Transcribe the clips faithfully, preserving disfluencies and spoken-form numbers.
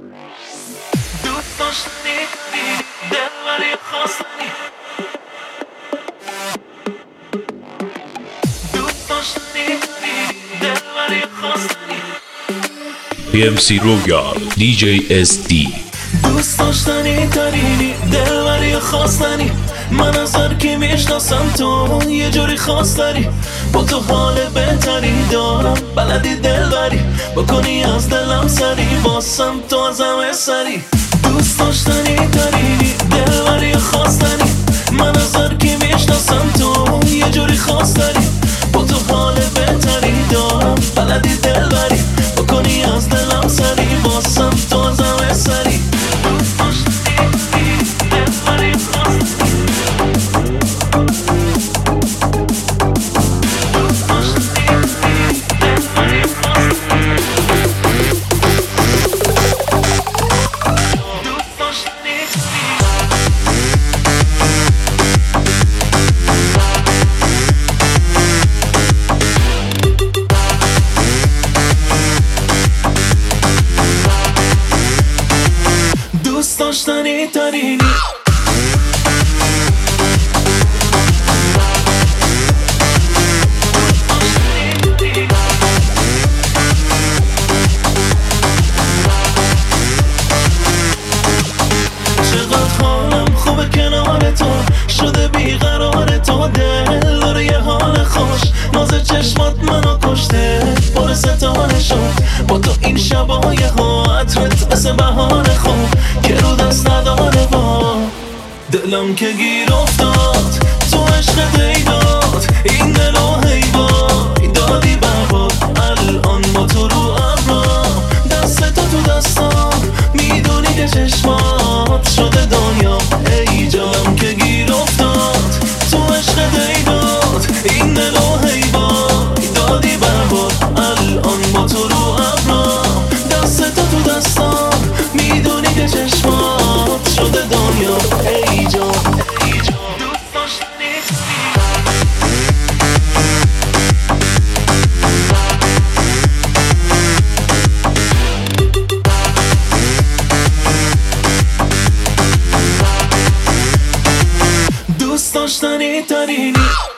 دوست داشتنی دل ولی خواستنی دوست داشتنی دل ولی خواستنی پی ام سی رویال دی جی اس دی. دوست داشتنی ترینی دل ولی خواستنی من از هر کی میشناسم تو یه جوری خاص داری با تو حال بهتری دارم بلدی دل بری بکنی از دلم سری واسم تو از همه سری دوست داشتنی ترینی دل ولی خواستنی من از هر کی میشناسم تو یه جوری خاص داری با تو حال بهتری دارم بلدی دل بری بکنی از دلم سری واسم تو از همه سری دوست داشتنی دل ولی خواستنی دوست داشتنی ترینی چقدر حالم خوبه کنار تو شده بیقرار تو دل داره یه حال خوش ناز چشمات منو کشته پر ستاره شد با تو این شبای ها عطرت مثل بهار خوب که رو دست نداره با دلم که گیر افتاد تو عشق دیداد این دلو هیوای دادی برباد الان با تو رو ابرا دست تو تو دستام میدونی که چشمات شده دنیا ای جانم که گیر افتاد تو عشق دیداد این دلو هیوای دادی برباد الان با تو رو ابرا دست تو تو دستام میدونی که چشمات شده دنیا ای جان ای جان دوست داشتنی دوست داشتنی ترینی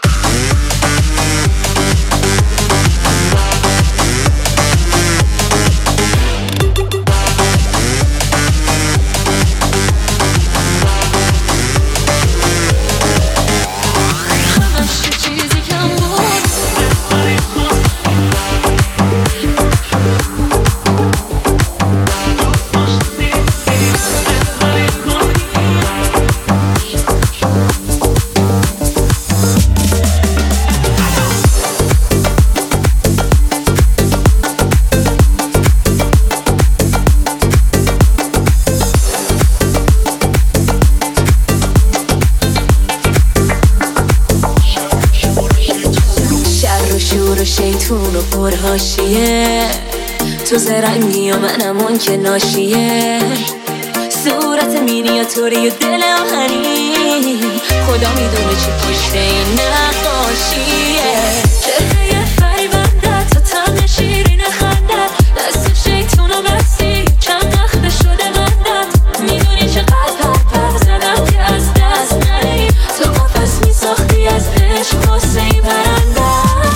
شیطون و پرهاشیه تو زرنگی و منم اون که ناشیه صورت مینیاتوری و دل آهنی خدا میدونه چی پشت این نقاشیه چهره فریبنده تا طعم شیرین خنده دست شیطون و بستی چند نخله شده غندت میدونی چقدر پرپر زدم که از دست نری تو قفس میساختی از عشق واسه این پرنده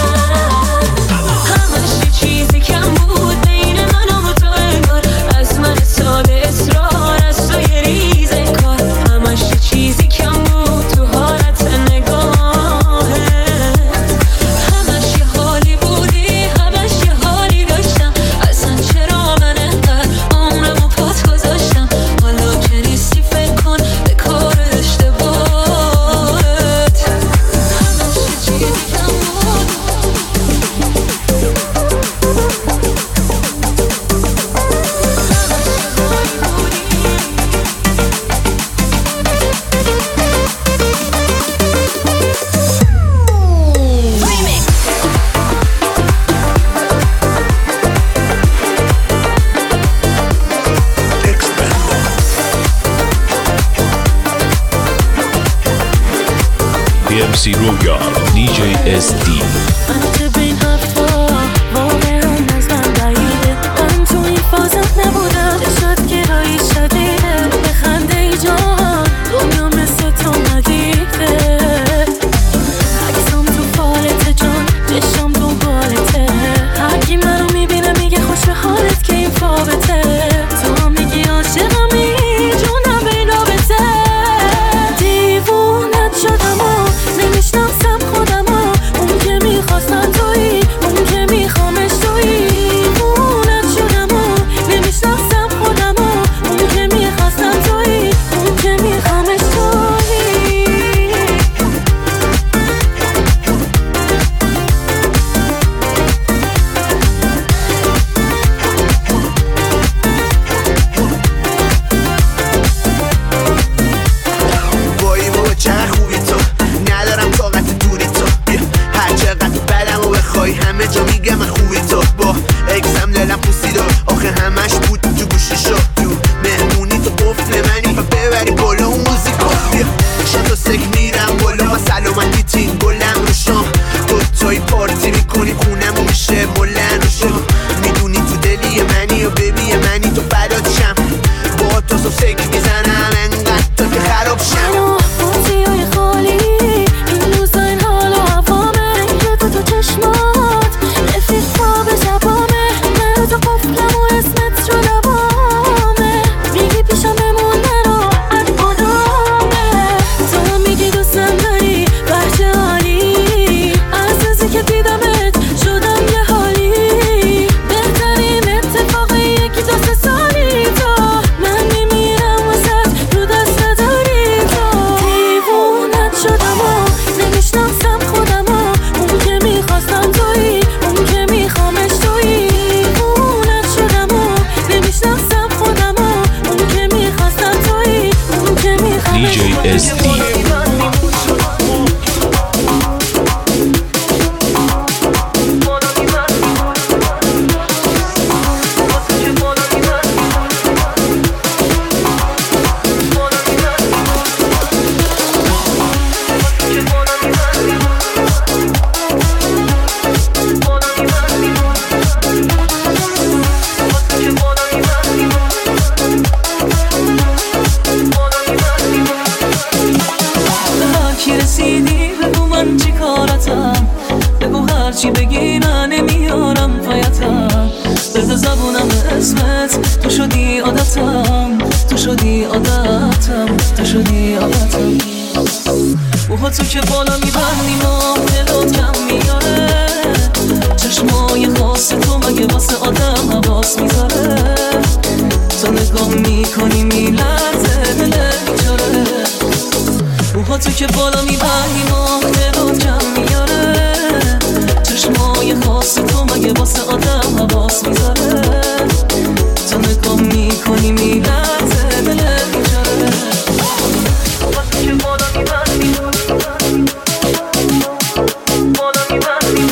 پی ام سی رویال دی جی اس دی. من تو بین حرفا واقعا از من بعیده من تو این فازت نبودم شد که اس دی. چی بگی من نمیارم پایتم درد زبونم اسمت تو شدی عادتم تو شدی عادتم تو شدی عادتم اوها تو که بالا میبندی ما دلات کم میاره چشمای خاص تو مگه واسه آدم حواس میذاره تو نگاه میکنی میلرزه دل بیچاره اوها تو که بالا میبندی ما دلات کم میاره چشمای خاص تو مگه واسه آدم حواس میذاره تو نگاه میکنی میلرزه دل بیچاره واسه که بالا میبندی بالا میبندی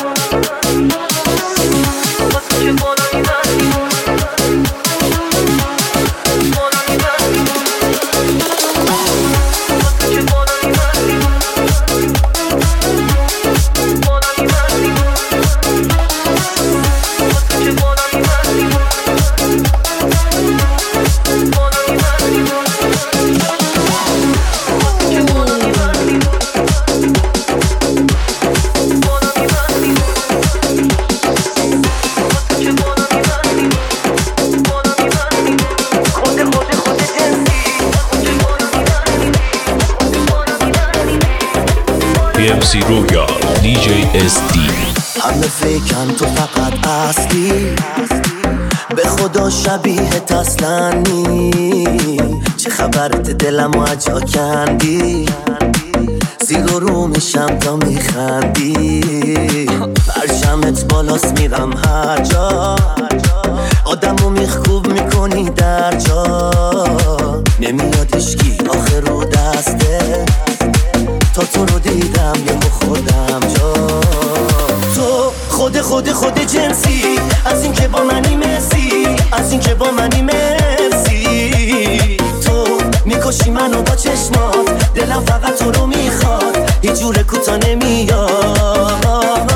واسه که بالا میبندی بالا میبندی واسه که بالا میبندی بالا میبندی بی ام سی رویال دی جی اس دی. همه فکرن تو فقط اصلی به خدا شبیه اصلا نی چه خبرت دلم و اجا کندی زیر و رو میشم تا میخندی برشمت بالاست میرم هر جا آدمو میخکوب میکنی در جا نمیاد اشکی آخر رو دسته تا تو رو دیدم یه خودم جا تو خود خود خود جنسی از این که با منی مسی از این که با منی مسی تو میکشی منو با چشمات دلم فقط تو رو میخواد هیچ جور کوتا نمیاد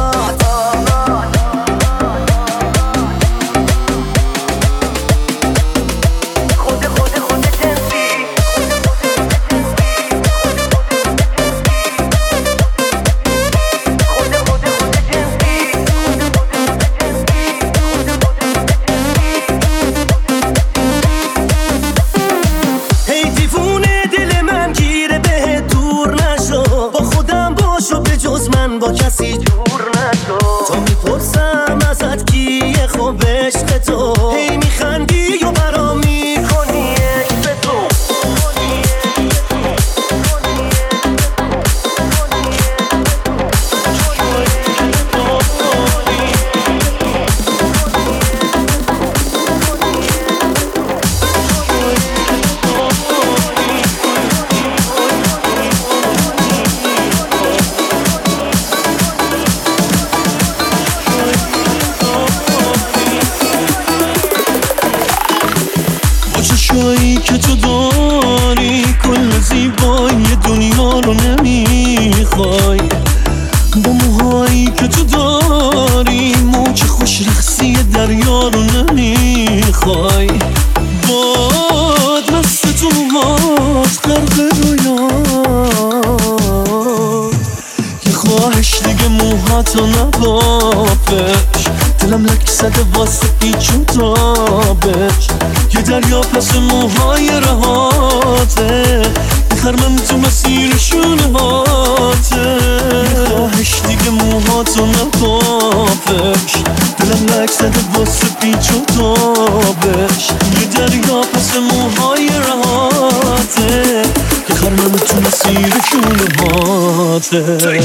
با کسی جور نشو تا میپرسم ازت کیه خوب عشق تو هی میخندی و برام میکنی عشق تو چشایی که تو داری کل زیبایی دنیا رو نمیخوای با موهایی که تو داری موج خوش رقصی دریا رو نمیخوای باد مست تو موهات غرق رویا یه خواهش دیگه موهاتو نبافش دلم لک زده واسه پیچ و تابش یه دریا پس موهای رهاته میخرمم تو مسیر شونه هاته خواهش دیگه موهاتو نبافش دلم لک زده واسه پیچ و تابش یه دریا پس موهای رهاته میخرمم تو مسیر شونه هاته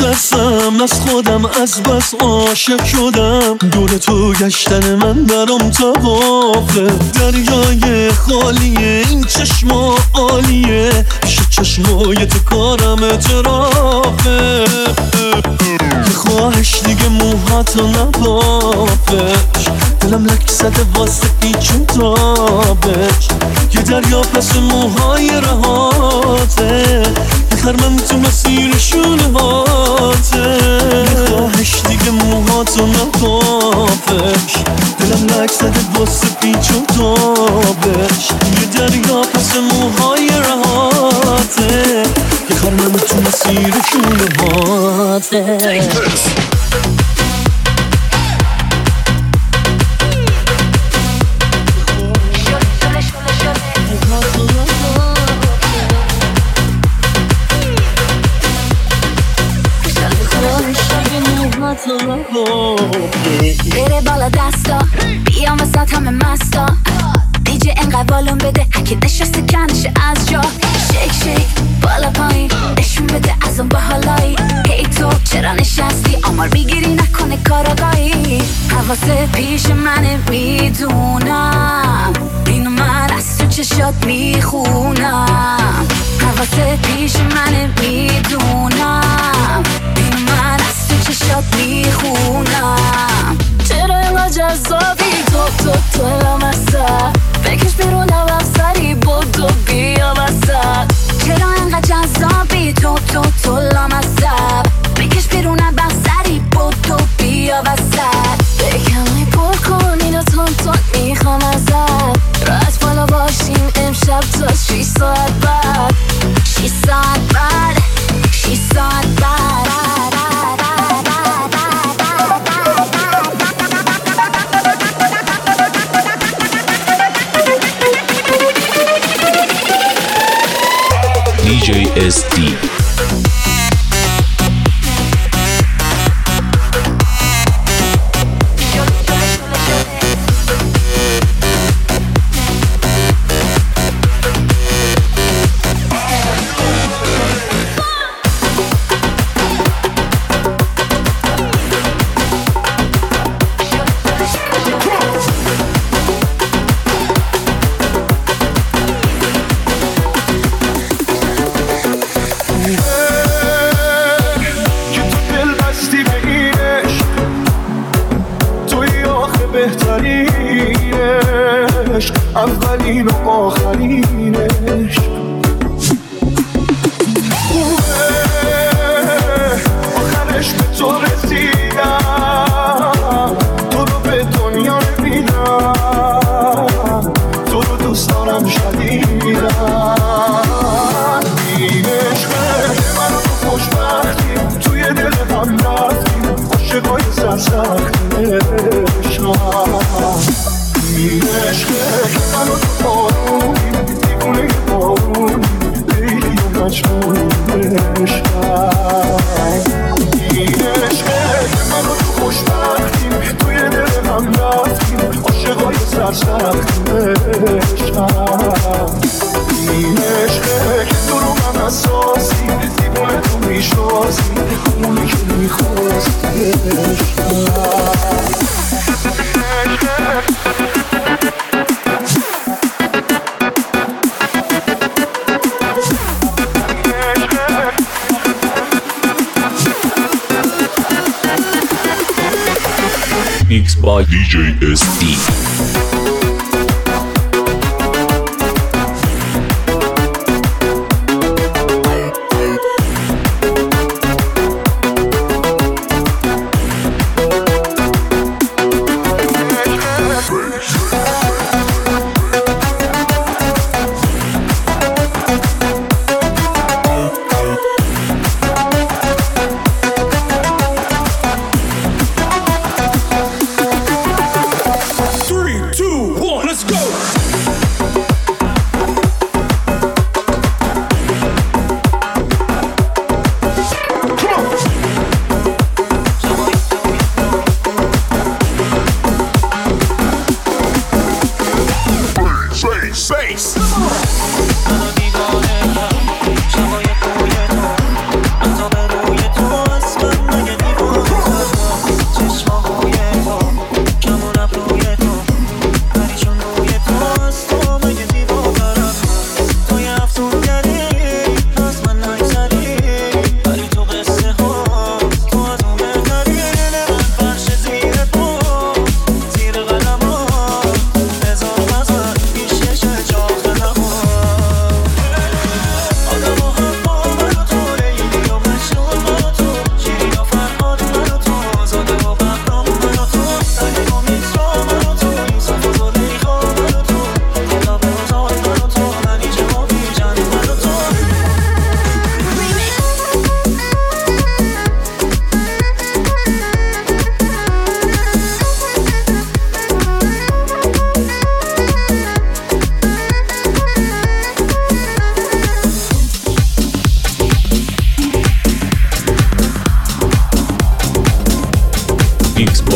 میترسم از خودم، از بس عاشق شدم. دور تو گشتن من درم توافه، دریای خالیه این چشما عالیه، پیش چشمای تو کارم اعترافه. که خواهش دیگه موهاتو نبافش، دلم لک زده واسه پیچون تابش. یه دریا پس موهای رهاته، بخر من تو مسیر شونه هاته. خواهش دیگه موهاتو نبافش، دلم لک زده واسه پیچون تابش. یه دریا پس موهای رهاته، بخر من تو مسیر شونه هاته. بره بالا دستا، بیام وسط همه مستا. دیجه انقدر والون بده هکی نشسته کنشه از جا. شیک شیک بالا پایین نشون بده از اون باحالایی. هی تو چرا نشستی آمار میگیری نکنه کاراگاهی. حواست پیش منه میدونم، اینو من از تو چشات میخونم. حواست پیش منه میدونم، اینو من از تو چشات میخونم. چرا اینقدر جذابی تو تو تو لامصب، بکش بیرون و سری بودو بیا وسط. چرا اینقدر جذابی تو تو تو لامصب، بکش بیرون و سری بودو بیا وسط. بکمی پر کن اینو تون تون میخوام ازت، راحت بالا باشیم امشب تا شیش ساعت بعد. شیش ساعت بعد شیش ساعت بعد دی جی اس دی. اولین و آخرینش خوبه، آخرش به تو رسیدم. تو رو به دنیا نمیدم، تو رو دوست دارم شدیدم. این عشقه من و تو خوشبختیم، توی دل هم رفتیم عاشقای سرسختشم. این عشقه من و تو بارونیم، دیوونه بارونیم، لیلی و مجنون عشقم. این عشقه من و تو خوشبختیم، توی دل هم رفتیم عاشقای سرسختیم عشقم. این عشقه که تو رو من اساسی، دیوونه تو میشناسی، اونی که میخواستی عشقم. Mixed by دی جی اس دی. شبای کوی تو، از تا به روی تو از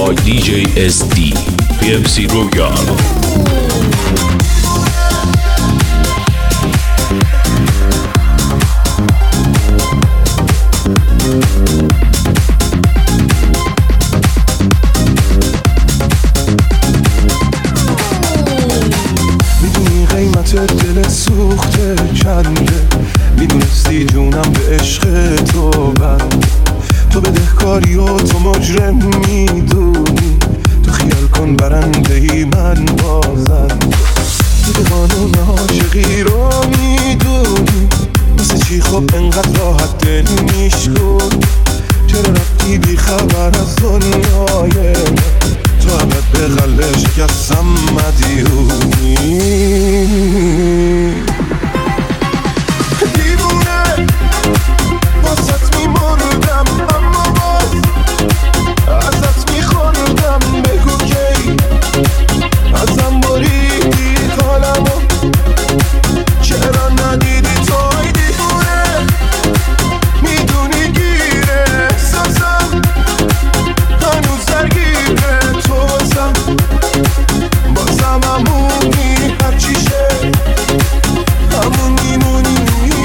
by دی جی اس دی پی ام سی رویال. دل سوخته چنده، میدونستی جونم به عشق تو بند، تو بدهکاری و تو مجرم میدونی، تو خیال کن برنده ای من بازم، تو به قانون عاشقی رو میدونی، مثل چی خب انقدر راحت دل میشکن، چرا رفتی بی خبر از دنیای من، تو همت به قلب شکستم مدیونی، دیوونه واسط میمردم اما باز ازت میخوردم، بگو کی ازم بریدی کالمو، چرا ندیدی توی دیوونه، میدونی گیره احساسم هنوز درگیره تو بازم، بازم همونی هرچی شه همون میمونی.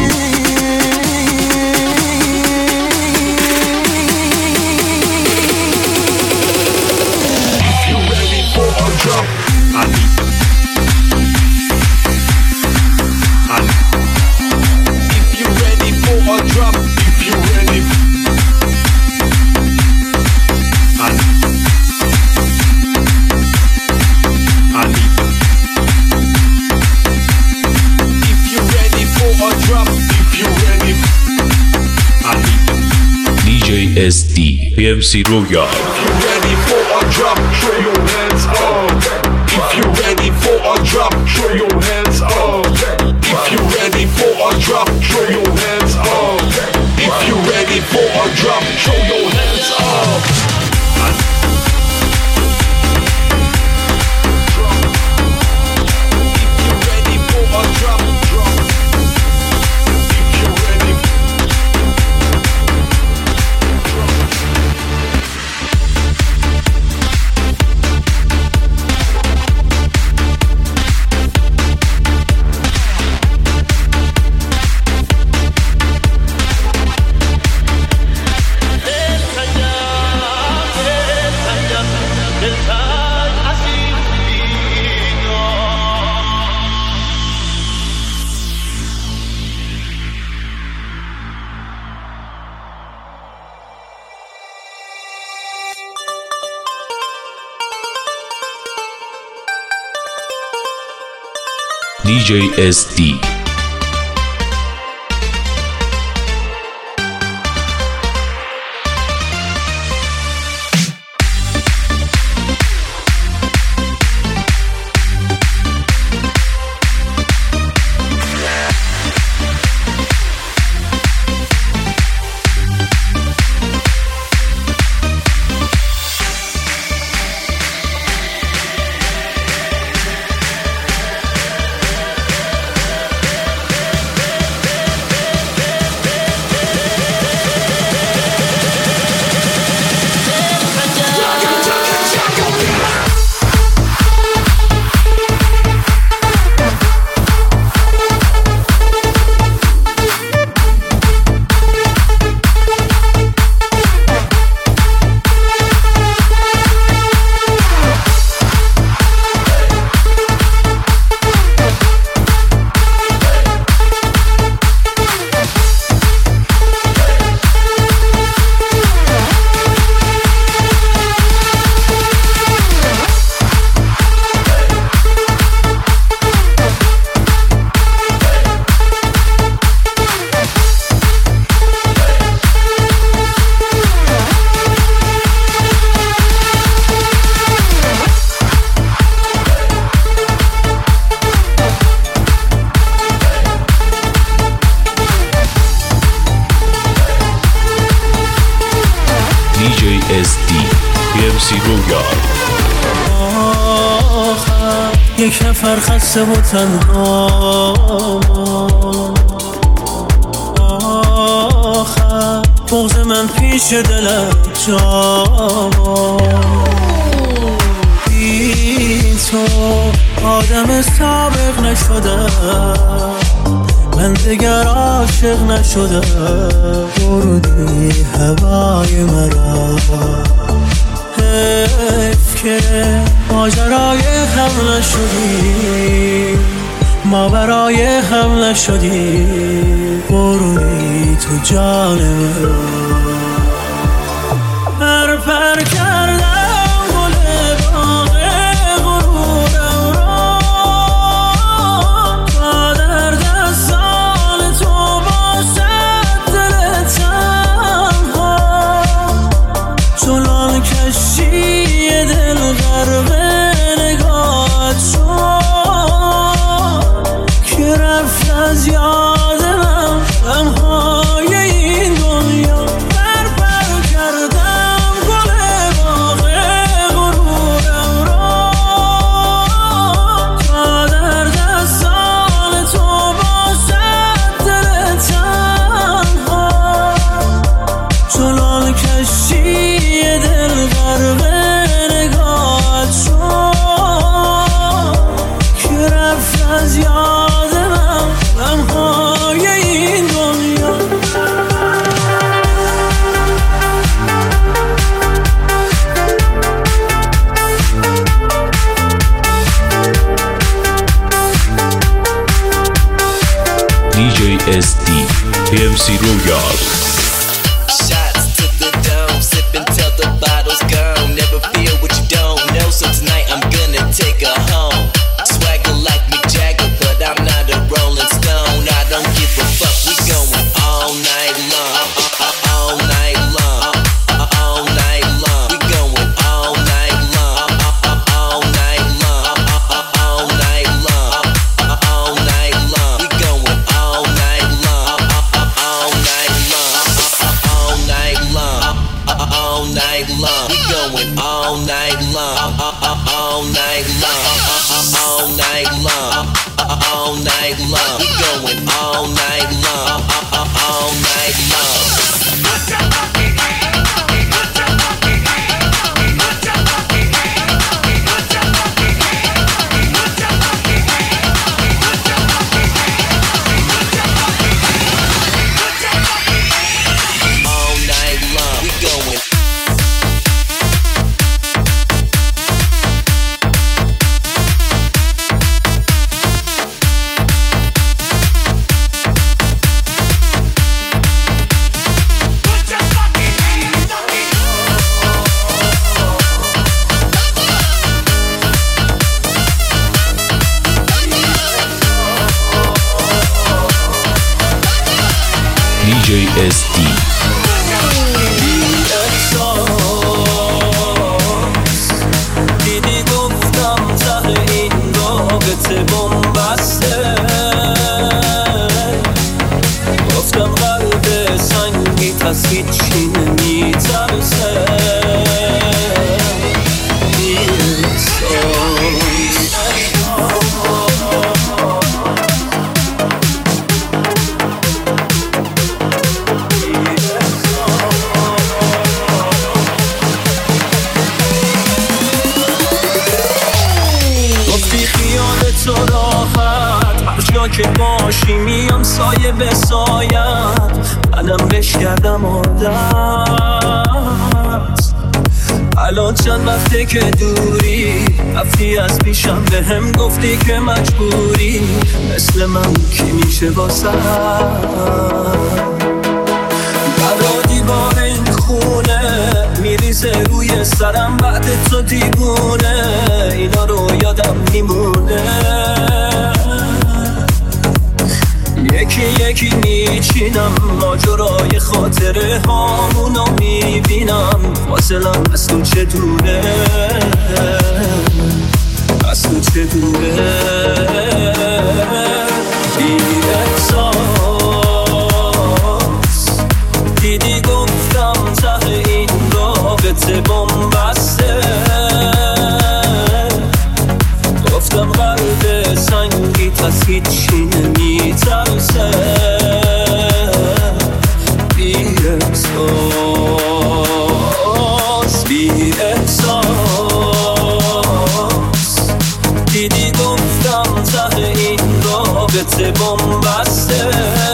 دی جی اس دی پی ام سی رویال. Ready for a drop, throw your hands up. If you ready for a drop, throw your hands up. If you ready for a drop, throw your hands up. If you ready for a drop, throw your hands up. دی جی اس دی. اس دی پی ام سی رویال. آخر یک نفر خسته و تنها، آخر بغض من پیش دلت جا، تو آدم سابق نشدم، من دیگر عاشق نشدم. بردی هوای مرا، حیف که ماجرای هم نشدی، ما برای هم نشدی. بردی تو جان مرا، پر پر کردم دی جی اس دی پی ام سی رویال. Shots to the dome, sipping till the bottle's gone. Never feel what you don't know, so tonight I'm gonna take her home. Swagger like Mick Jagger, but I'm not a Rolling Stone. I don't give a fuck, we going all night long, all night long, all night long. We going all night long, all night long, all night long, all night long. We going all night long, all night long, all night long, all night long. We going all night long, all night long, all night long, all night long. We going all night long, all night long. دی جی اس دی. دیدی گفتم ته این رابطه بنبسته، گفتم قلب سنگیت از هیچی نمیترسه. تو راحت هر جا که باشی میام سایه به سایت، منم بش کردم عادت. الان چند وقته که دوری رفتی از پیشم، به هم گفتی که مجبوری مثل من کی میشه واسه برا دیوار این خونه میریزه روی سرم بعد تو دیوونه. اینا رو یادم میمونه، یکی یکی میچینم ماجرای خاطره هامونو میبینم. فاصلم از تو چه دوره، از تو چه دوره. بی احساس دیدی گفتم ته این رابطه بنبسته، گفتم قلب سنگیت از هیچی نمیترسه. بی احساس بی احساس حالت بنبسته،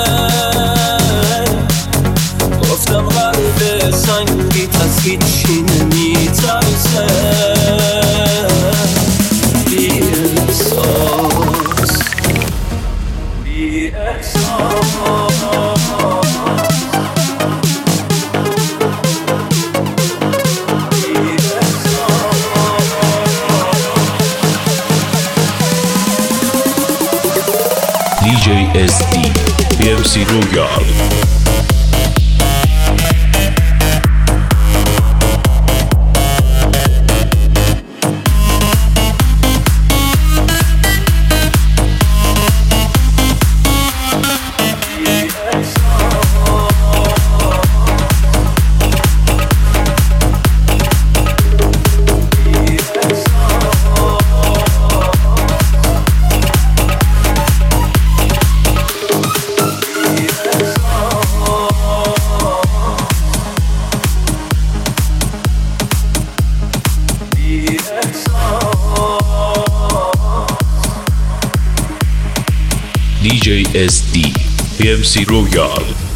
گفتم قلب سنگیت از هیچی نمیترسه. بی احساس بی احساس دی جی اس دی پی ام سی رویال. دی جی اس دی پی ام سی رویال.